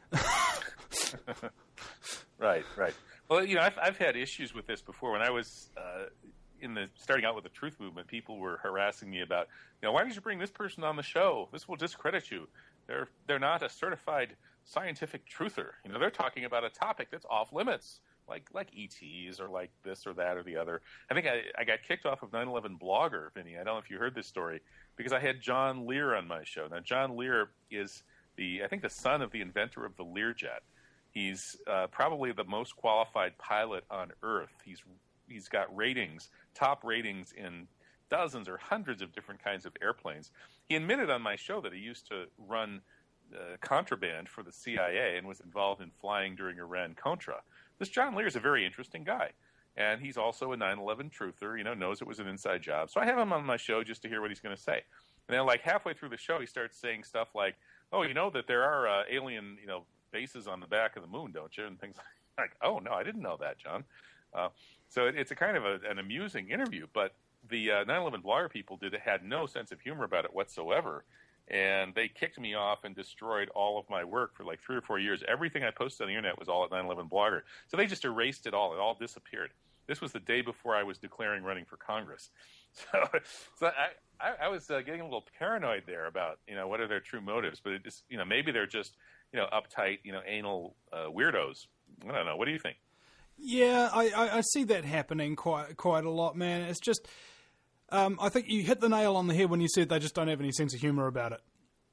Right, right. Well, you know, I've, I've had issues with this before. When I was uh, in the starting out with the truth movement, people were harassing me about, you know, why did you bring this person on the show? This will discredit you. They're they're not a certified scientific truther. You know, they're talking about a topic that's off limits, like like E Ts or like this or that or the other. I think I, I got kicked off of nine eleven Blogger, Vinny. I don't know if you heard this story, because I had John Lear on my show. Now, John Lear is the I think the son of the inventor of the Learjet. He's uh, probably the most qualified pilot on Earth. He's he's got ratings, top ratings in dozens or hundreds of different kinds of airplanes. He admitted on my show that he used to run uh, contraband for the C I A and was involved in flying during Iran-Contra. This John Lear is a very interesting guy. And he's also a nine eleven truther, you know, knows it was an inside job. So I have him on my show just to hear what he's going to say. And then, like, halfway through the show, he starts saying stuff like, oh, you know that there are uh, alien, you know, bases on the back of the moon, don't you? And things like, oh, no, I didn't know that, John. Uh, so it, it's a kind of a, an amusing interview. But the uh, nine eleven blogger people did had no sense of humor about it whatsoever. And they kicked me off and destroyed all of my work for like three or four years. Everything I posted on the internet was all at nine eleven blogger. So they just erased it all. It all disappeared. This was the day before I was declaring running for Congress. So, so I, I, I was uh, getting a little paranoid there about, you know, what are their true motives. But it just, you know, maybe they're just, you know, uptight, you know, anal uh, weirdos. I don't know. What do you think? Yeah, I, I, I see that happening quite quite a lot, man. It's just, um, I think you hit the nail on the head when you said they just don't have any sense of humor about it.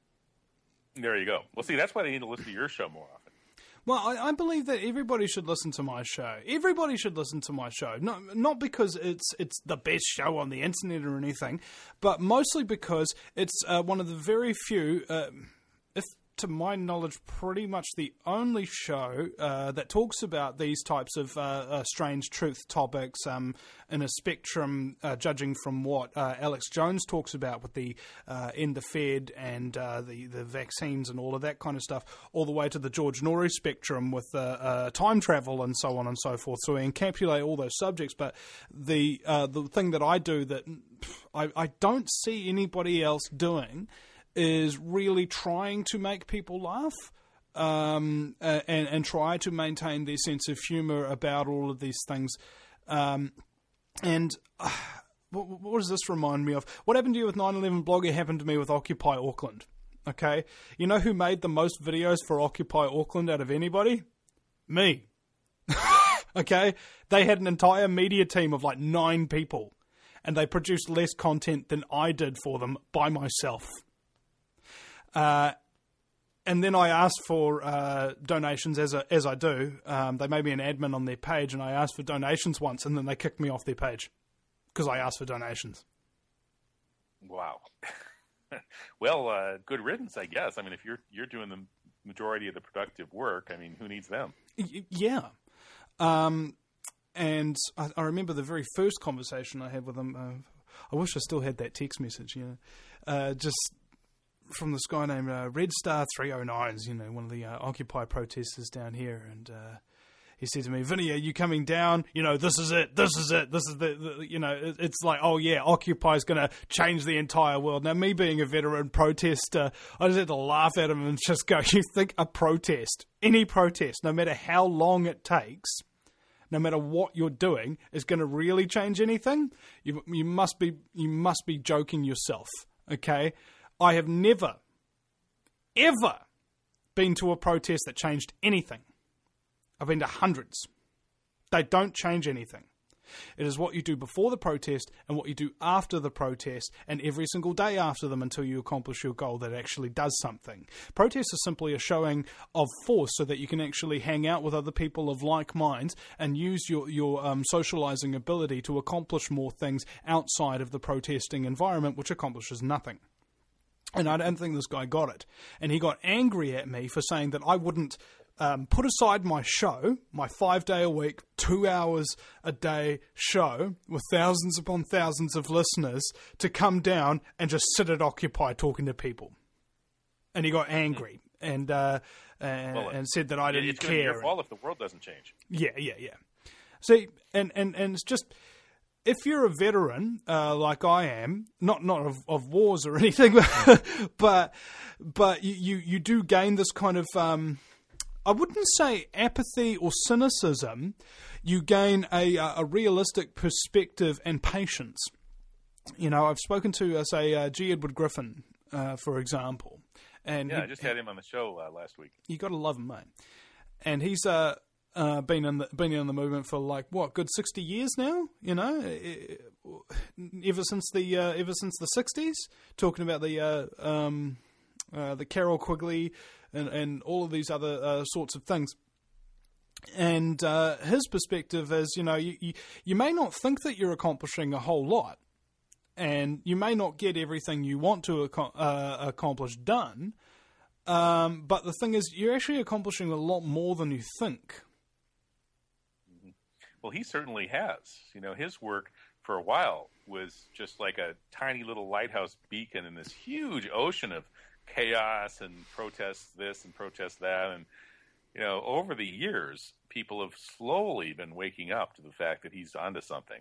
There you go. Well, see, that's why they need to listen to your show more often. Well, I, I believe that everybody should listen to my show. Everybody should listen to my show. Not, not because it's it's the best show on the internet or anything, but mostly because it's uh, one of the very few, uh, if to my knowledge, pretty much the only show uh, that talks about these types of uh, uh, strange truth topics um, in a spectrum, uh, judging from what uh, Alex Jones talks about with the uh, end the Fed and uh, the, the vaccines and all of that kind of stuff, all the way to the George Norrie spectrum with uh, uh, time travel and so on and so forth. So we encapsulate all those subjects, but the uh, the thing that I do that I, I don't see anybody else doing is really trying to make people laugh um, and, and try to maintain their sense of humour about all of these things. Um, and uh, what, what does this remind me of? What happened to you with nine eleven blogger happened to me with Occupy Auckland. Okay? You know who made the most videos for Occupy Auckland out of anybody? Me. Okay? They had an entire media team of like nine people, and they produced less content than I did for them by myself. Uh, and then I asked for uh, donations, as a, as I do. Um, they made me an admin on their page, and I asked for donations once, and then they kicked me off their page because I asked for donations. Wow. Well, uh, good riddance, I guess. I mean, if you're you're doing the majority of the productive work, I mean, who needs them? Y- yeah. Um, and I, I remember the very first conversation I had with them. Uh, I wish I still had that text message. You know, uh, just. From this guy named uh, Red Star three oh nines, you know, one of the uh, Occupy protesters down here, and uh, he said to me, "Vinny, are you coming down? You know, this is it, this is it, this is the, the you know, it, it's like, oh yeah, Occupy is going to change the entire world." Now, me being a veteran protester, I just had to laugh at him and just go, "You think a protest, any protest, no matter how long it takes, no matter what you're doing, is going to really change anything? You you must be you must be joking yourself, okay?" I have never, ever been to a protest that changed anything. I've been to hundreds. They don't change anything. It is what you do before the protest and what you do after the protest and every single day after them until you accomplish your goal that actually does something. Protests are simply a showing of force so that you can actually hang out with other people of like minds and use your, your um, socializing ability to accomplish more things outside of the protesting environment, which accomplishes nothing. And I don't think this guy got it. And he got angry at me for saying that I wouldn't um, put aside my show, my five-day-a-week, two hours a day show with thousands upon thousands of listeners to come down and just sit at Occupy talking to people. And he got angry and uh, and, well, and said that I didn't it's care. It's going to be your fault if the world doesn't change. Yeah, yeah, yeah. See, and, and, and it's just... If you're a veteran, uh, like I am, not not of, of wars or anything, but but you, you, you do gain this kind of, um, I wouldn't say apathy or cynicism, you gain a, a realistic perspective and patience. You know, I've spoken to, uh, say, uh, G. Edward Griffin, uh, for example. And yeah, he, I just had him on the show uh, last week. You got to love him, mate. And he's... Uh, Uh, been in the been in the movement for like what, good sixty years now, you know, ever since the uh, ever since the sixties, talking about the uh, um, uh, the Carol Quigley and, and all of these other uh, sorts of things. And uh, his perspective is, you know, you, you you may not think that you're accomplishing a whole lot, and you may not get everything you want to ac- uh, accomplish done, um, but the thing is, you're actually accomplishing a lot more than you think. Well, he certainly has. You know, his work for a while was just like a tiny little lighthouse beacon in this huge ocean of chaos and protests this and protests that. And, you know, over the years, people have slowly been waking up to the fact that he's onto something.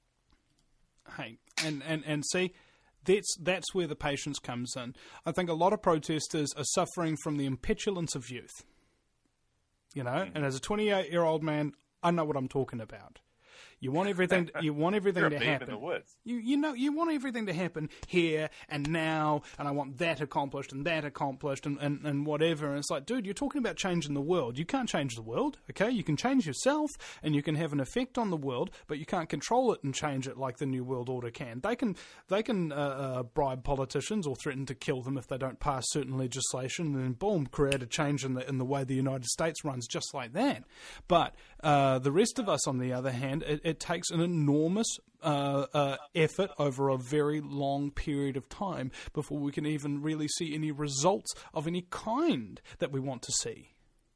Hey, and, and, and see, that's, that's where the patience comes in. I think a lot of protesters are suffering from the impetulance of youth. You know, mm-hmm. and as a twenty-eight-year-old man, I know what I'm talking about. You want everything. You want everything You're to a babe happen. in the woods. You you know you want everything to happen here and now, and I want that accomplished and that accomplished and, and, and whatever. And it's like, dude, you're talking about changing the world. You can't change the world, okay? You can change yourself and you can have an effect on the world, but you can't control it and change it like the New World Order can. They can they can uh, uh, bribe politicians or threaten to kill them if they don't pass certain legislation, and then boom, create a change in the in the way the United States runs, just like that. But uh, the rest of us, on the other hand, it, it takes an enormous uh, uh, effort over a very long period of time before we can even really see any results of any kind that we want to see.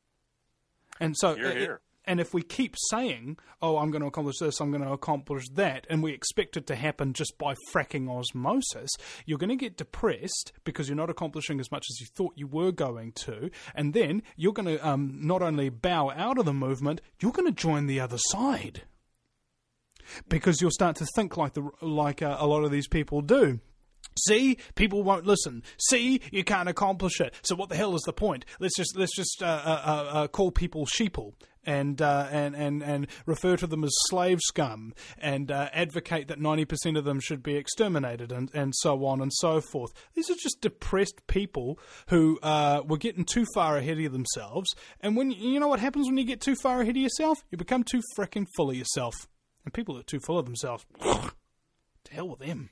And so, Hear, hear. and if we keep saying, "Oh, I'm going to accomplish this, I'm going to accomplish that," and we expect it to happen just by fracking osmosis, you're going to get depressed because you're not accomplishing as much as you thought you were going to, and then you're going to um, not only bow out of the movement, you're going to join the other side. Because you'll start to think like the like uh, a lot of these people do. See, people won't listen. See, you can't accomplish it. So what the hell is the point? Let's just let's just uh, uh, uh, call people sheeple and uh, and and and refer to them as slave scum and uh, advocate that ninety percent of them should be exterminated and and so on and so forth. These are just depressed people who uh, were getting too far ahead of themselves. And when you know what happens when you get too far ahead of yourself, you become too frickin' full of yourself. And people that are too full of themselves, to hell with them.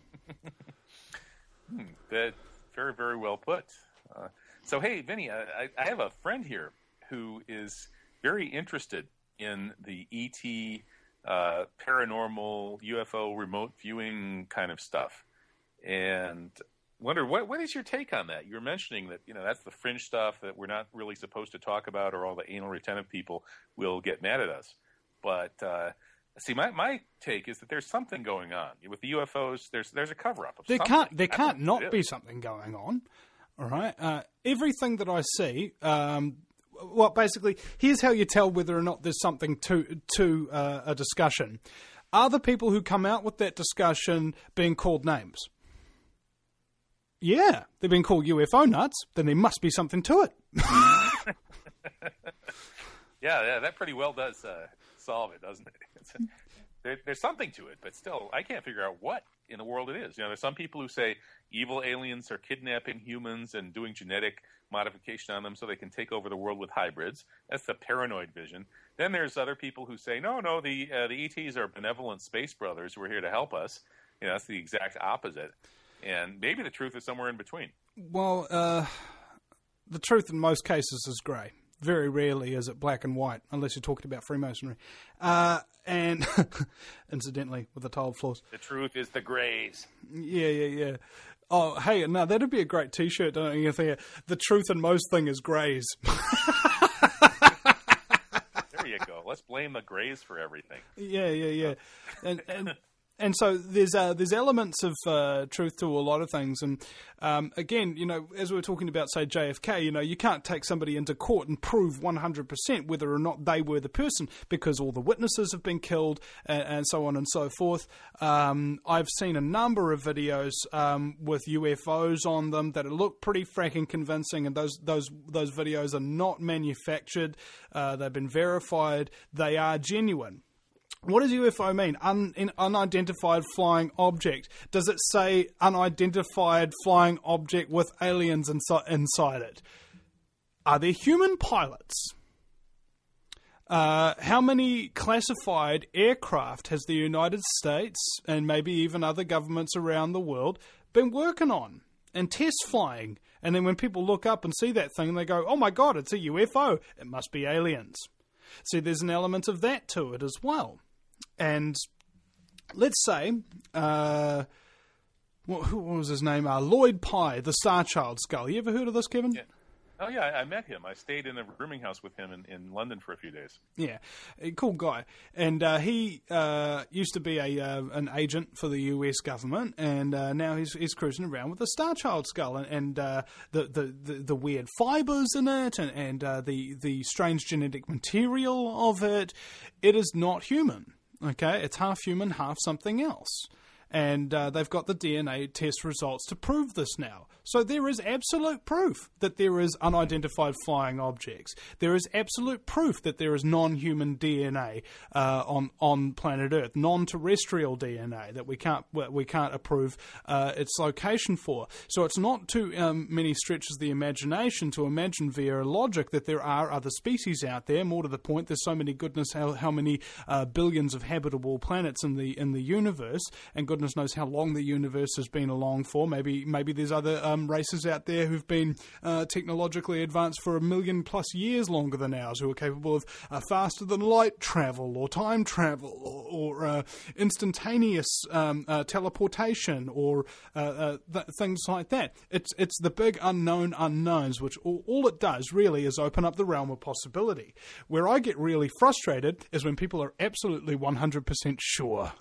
hmm, that very, very well put. Uh, so, hey, Vinny, I, I have a friend here who is very interested in the E T, uh, paranormal, U F O, remote viewing kind of stuff. And wonder, what what is your take on that? You were mentioning that, you know, that's the fringe stuff that we're not really supposed to talk about, or all the anal retentive people will get mad at us. But... Uh, See, my, my take is that there's something going on with the U F Os. There's there's a cover up of there something. Can't there can't not be something going on. All right, uh, everything that I see. Um, well, basically, here's how you tell whether or not there's something to to uh, a discussion. Are the people who come out with that discussion being called names? Yeah, they've been called U F O nuts. Then there must be something to it. yeah, yeah, that pretty well does. Uh, solve it, doesn't it? It's, there, there's something to it, but still, I can't figure out what in the world it is. You know, there's some people who say evil aliens are kidnapping humans and doing genetic modification on them so they can take over the world with hybrids. That's the paranoid vision. Then there's other people who say, no, no, the uh, the E Ts are benevolent space brothers who are here to help us. You know, that's the exact opposite. And maybe the truth is somewhere in between. Well, uh, the truth in most cases is grey. Very rarely is it black and white, unless you're talking about Freemasonry. Uh, and incidentally, with the tiled floors. The truth is the greys. Yeah, yeah, yeah. Oh, hey, no, that'd be a great T-shirt, don't you think? The truth in most thing is greys. There you go. Let's blame the greys for everything. Yeah, yeah, yeah. And and and so there's uh, there's elements of uh, truth to a lot of things. And um, again, you know, as we were talking about, say, J F K, you know, you can't take somebody into court and prove one hundred percent whether or not they were the person because all the witnesses have been killed and, and so on and so forth. Um, I've seen a number of videos um, with U F Os on them that look pretty fracking convincing, and those those those videos are not manufactured. Uh, they've been verified. They are genuine. What does U F O mean? Un, in, unidentified flying object. Does it say unidentified flying object with aliens insi- inside it? Are there human pilots? Uh, how many classified aircraft has the United States and maybe even other governments around the world been working on and test flying? And then when people look up and see that thing, they go, oh my God, it's a U F O. It must be aliens. See, there's an element of that to it as well. And let's say uh, what, who what was his name? Uh, Lloyd Pye, the Star Child skull. You ever heard of this, Kevin? Yeah. Oh, yeah, I, I met him. I stayed in a rooming house with him in, in London for a few days. Yeah, a cool guy. And uh, he uh, used to be a uh, an agent for the U S government, and uh, now he's he's cruising around with a Star Child skull, and, and uh, the, the, the, the weird fibres in it, and, and uh, the, the strange genetic material of it. It is not human, okay? It's half human, half something else. And uh, they've got the D N A test results to prove this now. So there is absolute proof that there is unidentified flying objects. There is absolute proof that there is non-human D N A uh, on on planet Earth, non-terrestrial D N A that we can't we can't approve uh, its location for. So it's not too um, many stretches of the imagination to imagine via logic that there are other species out there. More to the point, there's so many goodness how how many uh, billions of habitable planets in the in the universe, and goodness knows how long the universe has been along for. Maybe maybe there's other um, races out there who've been uh, technologically advanced for a million plus years longer than ours, who are capable of uh, faster than light travel or time travel or, or uh, instantaneous um, uh, teleportation or uh, uh, th- things like that. It's it's the big unknown unknowns, which all, all it does really is open up the realm of possibility. Where I get really frustrated is when people are absolutely one hundred percent sure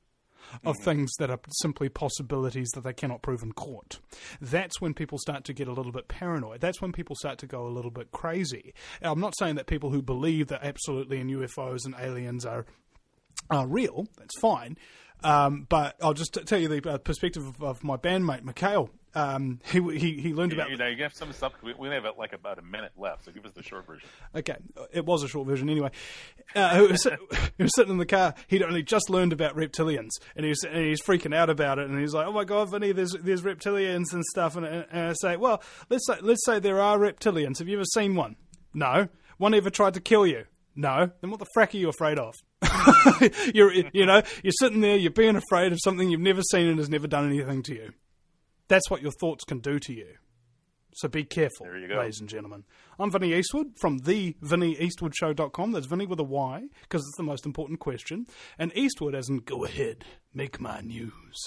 of mm-hmm. things that are simply possibilities that they cannot prove in court. That's when people start to get a little bit paranoid. That's when people start to go a little bit crazy. I'm not saying that people who believe that absolutely in U F Os and aliens are are real. That's fine. Um, but I'll just t- tell you the uh, perspective of, of my bandmate, Mikhail. Um, he, he he learned about... You know, you have some stuff... We, we have like about a minute left, so give us the short version. Okay. It was a short version anyway. Uh, who, was, who was sitting in the car. He'd only just learned about reptilians, and he was, and he's freaking out about it, and he's like, oh my God, Vinny, there's there's reptilians and stuff. And, and I say, well, let's say, let's say there are reptilians. Have you ever seen one? No. One ever tried to kill you? No. Then what the frack are you afraid of? you're, you know, you're sitting there, you're being afraid of something you've never seen and has never done anything to you. That's what your thoughts can do to you. So be careful, ladies and gentlemen. I'm Vinny Eastwood from the vinny eastwood show dot com. That's Vinny with a Y, because it's the most important question. And Eastwood as in, go ahead, make my news.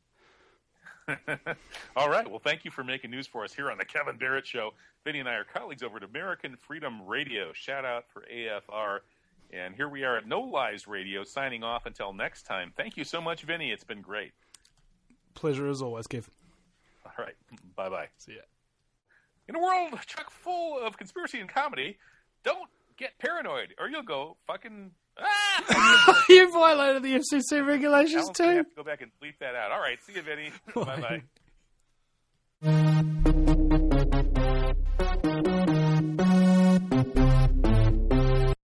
All right. Well, thank you for making news for us here on the Kevin Barrett Show. Vinny and I are colleagues over at American Freedom Radio. Shout out for A F R. And here we are at No Lies Radio, signing off until next time. Thank you so much, Vinny. It's been great. Pleasure as always, Kev. All right. Bye-bye. See ya. In a world chock full of conspiracy and comedy, don't get paranoid, or you'll go fucking... Ah! You violated the F C C regulations, Alan's too. gonna have to go back and bleep that out. All right. See you, Vinny. Bye-bye.